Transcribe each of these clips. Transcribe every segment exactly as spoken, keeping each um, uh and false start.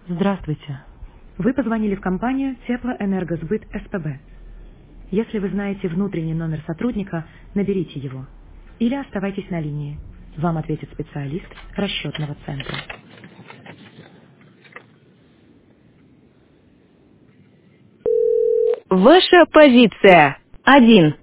Здравствуйте. Вы позвонили в компанию Теплоэнергосбыт СПБ. Если вы знаете внутренний номер сотрудника, наберите его. Или оставайтесь на линии. Вам ответит специалист расчетного центра. Ваша позиция. Один.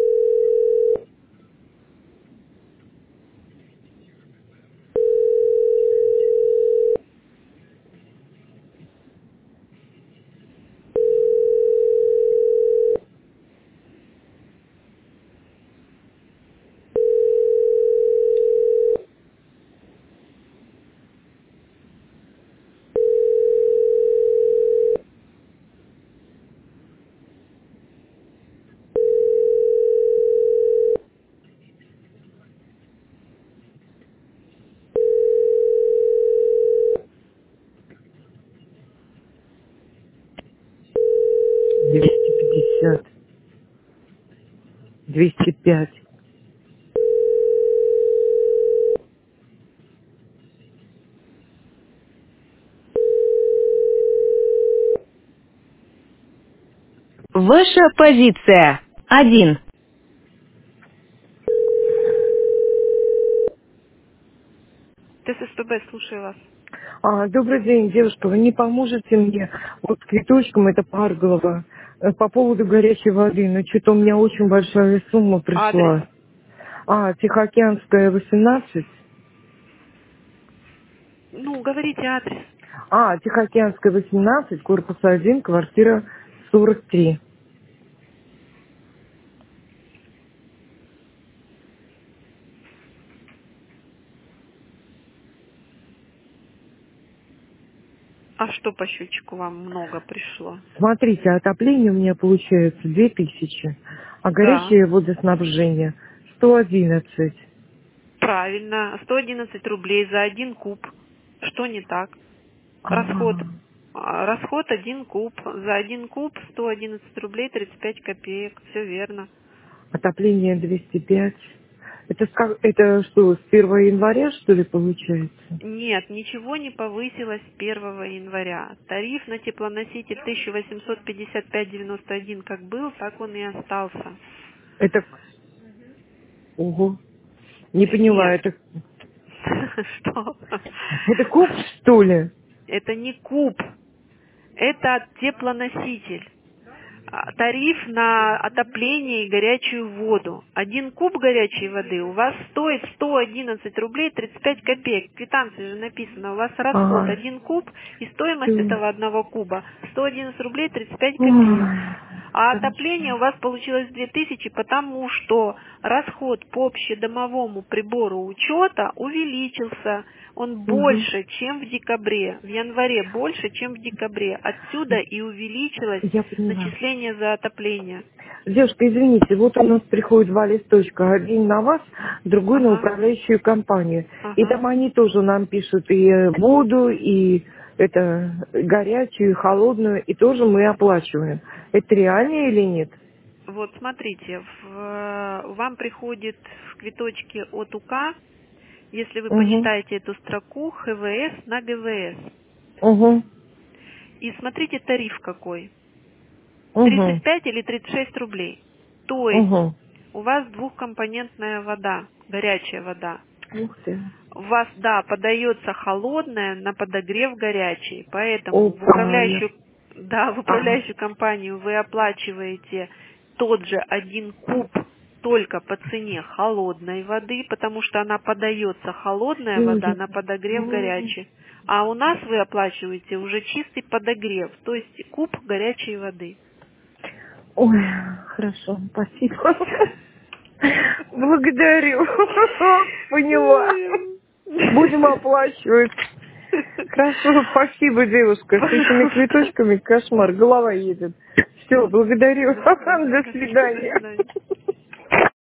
двести пятьдесят, двести пять. Ваша позиция. Один. ТССПБ, слушаю вас. А, добрый день, девушка, вы не поможете мне вот с квиточком, это Парголова, э, по поводу горячей воды, но что-то у меня очень большая сумма Адрес. пришла. А, Тихоокеанская, восемнадцать. Ну, говорите адрес. А, Тихоокеанская, восемнадцать, корпус один, квартира сорок три. А что по счетчику вам много пришло? Смотрите, отопление у меня получается две тысячи, а Да, горячее водоснабжение сто одиннадцать. правильно. сто одиннадцать рублей за один куб. Что не так? Расход. А, а, Расход один куб. За один куб сто одиннадцать рублей тридцать пять копеек. Все верно. отопление двести пять. Это, с как- это что, с первого января, что ли, получается? Нет, ничего не повысилось с первого января. Тариф на теплоноситель тысяча восемьсот пятьдесят пять девяносто один как был, так он и остался. Это, ого, не поняла, Нет. это, Что? это куб, что ли? Это не куб. Это теплоноситель. А, Тариф на отопление и горячую воду. Один куб горячей воды у вас стоит сто одиннадцать рублей тридцать пять копеек. В квитанции же написано, у вас расход А, один куб и стоимость всё. этого одного куба сто одиннадцать рублей тридцать пять копеек. Ой, А хорошо. отопление у вас получилось две тысячи, потому что расход по общедомовому прибору учета увеличился. Он Мгм. больше, чем в декабре. В январе больше, чем в декабре. Отсюда и увеличилось Я поняла. начисление за отопление. Девушка, извините, вот у нас приходит два листочка. Один на вас, другой на Ага, управляющую компанию. И ага. там они тоже нам пишут и э, воду, и это горячую, и холодную, и тоже мы оплачиваем. Это реально или нет? Вот смотрите, в- вам приходит в квиточке от УК, если вы Угу. почитаете эту строку, ХВС на ГВС. Угу. И смотрите тариф какой. тридцать Угу. пять или тридцать шесть рублей. То есть Угу. у вас двухкомпонентная вода, горячая вода. Ух ты. У вас, да, подается холодная на подогрев горячий, поэтому в Опа, я... управляющую, да, в Ага. управляющую компанию вы оплачиваете тот же один куб только по цене холодной воды, потому что она подается холодная Всё, вода я... на подогрев М. горячий. А у нас вы оплачиваете уже чистый подогрев, то есть куб горячей воды. Ой, хорошо, спасибо. Благодарю. Поняла. Будем оплачивать. Хорошо, спасибо, девушка. С этими Пожалуйста. цветочками кошмар, голова едет. Все, благодарю. До свидания. До Хорошо, до свидания. свидания.